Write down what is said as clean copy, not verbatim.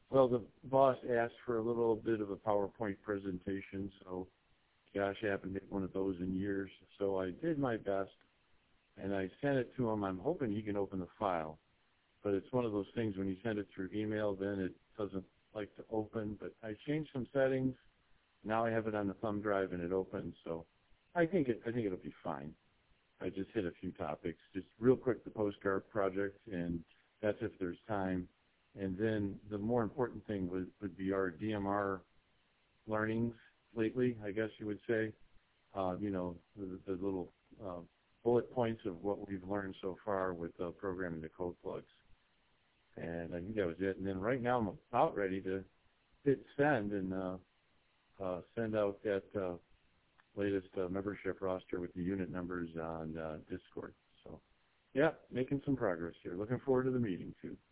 Well, the boss asked for a little bit of a PowerPoint presentation, so gosh, I haven't made one of those in years. So I did my best, and I sent it to him. I'm hoping he can open the file, but it's one of those things when you send it through email, then it doesn't like to open. But I changed some settings. Now I have it on the thumb drive, and it opens. So I think it'll be fine. I just hit a few topics, just real quick, the postcard project, and that's if there's time. And then the more important thing would be our DMR learnings lately, I guess you would say. The little bullet points of what we've learned so far with programming the code plugs. And I think that was it. And then right now I'm about ready to hit send and send out that latest membership roster with the unit numbers on Discord. So, yeah, making some progress here. Looking forward to the meeting, too.